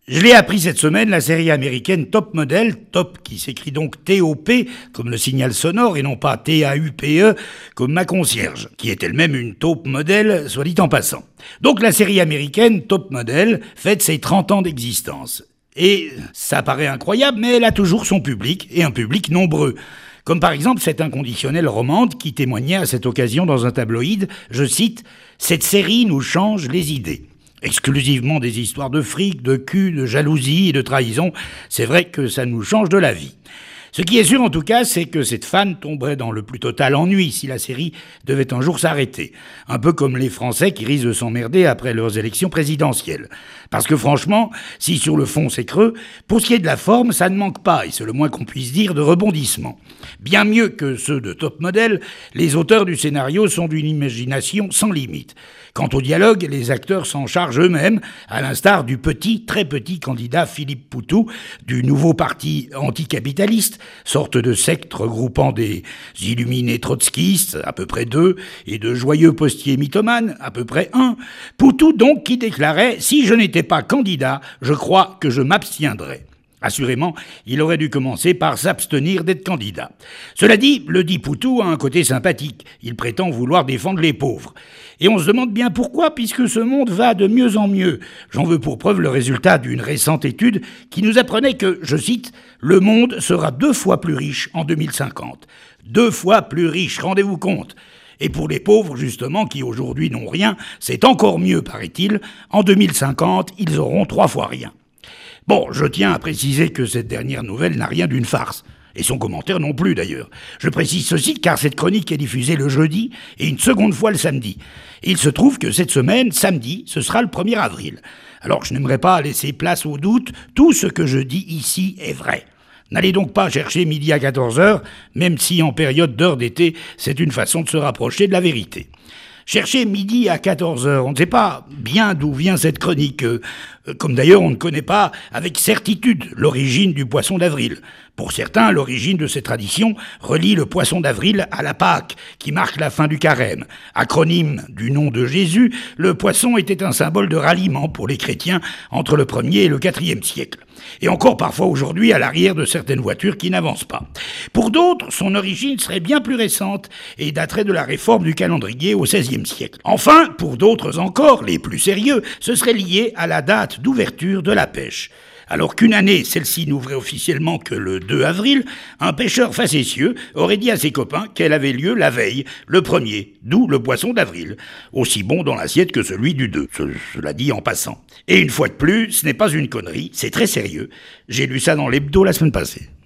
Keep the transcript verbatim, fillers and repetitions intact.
Je l'ai appris cette semaine, la série américaine Top Model, Top qui s'écrit donc T O P comme le signal sonore et non pas T A U P E comme ma concierge, qui est elle-même une taupe modèle, soit dit en passant. Donc la série américaine Top Model fête ses trente ans d'existence. Et ça paraît incroyable, mais elle a toujours son public, et un public nombreux. Comme par exemple cette inconditionnelle romande qui témoignait à cette occasion dans un tabloïd, je cite « Cette série nous change les idées ». Exclusivement des histoires de fric, de cul, de jalousie et de trahison, c'est vrai que ça nous change de la vie. Ce qui est sûr en tout cas, c'est que cette fan tomberait dans le plus total ennui si la série devait un jour s'arrêter. Un peu comme les Français qui risquent de s'emmerder après leurs élections présidentielles. Parce que franchement, si sur le fond c'est creux, pour ce qui est de la forme, ça ne manque pas, et c'est le moins qu'on puisse dire, de rebondissements. Bien mieux que ceux de Top Model, les auteurs du scénario sont d'une imagination sans limite. Quant au dialogue, les acteurs s'en chargent eux-mêmes, à l'instar du petit, très petit candidat Philippe Poutou, du nouveau parti anticapitaliste, sorte de secte regroupant des illuminés trotskistes, à peu près deux, et de joyeux postiers mythomanes, à peu près un. Poutou donc qui déclarait « Si je n'étais pas candidat, je crois que je m'abstiendrais ». Assurément, il aurait dû commencer par s'abstenir d'être candidat. Cela dit, le dit Poutou a un côté sympathique. Il prétend vouloir défendre les pauvres. Et on se demande bien pourquoi, puisque ce monde va de mieux en mieux. J'en veux pour preuve le résultat d'une récente étude qui nous apprenait que, je cite, « Le monde sera deux fois plus riche en deux mille cinquante. Deux fois plus riche, rendez-vous compte. Et pour les pauvres, justement, qui aujourd'hui n'ont rien, c'est encore mieux, paraît-il. En deux mille cinquante, ils auront trois fois rien. » Bon, je tiens à préciser que cette dernière nouvelle n'a rien d'une farce. Et son commentaire non plus, d'ailleurs. Je précise ceci car cette chronique est diffusée le jeudi et une seconde fois le samedi. Et il se trouve que cette semaine, samedi, ce sera le premier avril. Alors je n'aimerais pas laisser place au doute, tout ce que je dis ici est vrai. N'allez donc pas chercher midi à quatorze heures, même si en période d'heure d'été, c'est une façon de se rapprocher de la vérité. Cherchez midi à quatorze heures, on ne sait pas bien d'où vient cette chronique, euh, comme d'ailleurs on ne connaît pas avec certitude l'origine du poisson d'avril. Pour certains, l'origine de ces traditions relie le poisson d'avril à la Pâque, qui marque la fin du carême. Acronyme du nom de Jésus, le poisson était un symbole de ralliement pour les chrétiens entre le premier et le quatrième siècle. Et encore parfois aujourd'hui à l'arrière de certaines voitures qui n'avancent pas. Pour d'autres, son origine serait bien plus récente et daterait de la réforme du calendrier au seizième siècle. Enfin, pour d'autres encore, les plus sérieux, ce serait lié à la date d'ouverture de la pêche. Alors qu'une année, celle-ci n'ouvrait officiellement que le deux avril, un pêcheur facétieux aurait dit à ses copains qu'elle avait lieu la veille, le premier, d'où le poisson d'avril, aussi bon dans l'assiette que celui du deux, cela dit en passant. Et une fois de plus, ce n'est pas une connerie, c'est très sérieux. J'ai lu ça dans l'hebdo la semaine passée.